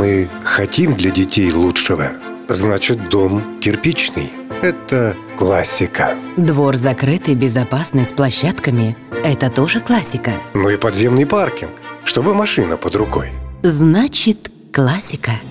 Мы хотим для детей лучшего. Значит, дом кирпичный. Это классика. Двор закрытый, безопасный, с площадками. Это тоже классика. Ну и подземный паркинг, чтобы машина под рукой. Значит, классика.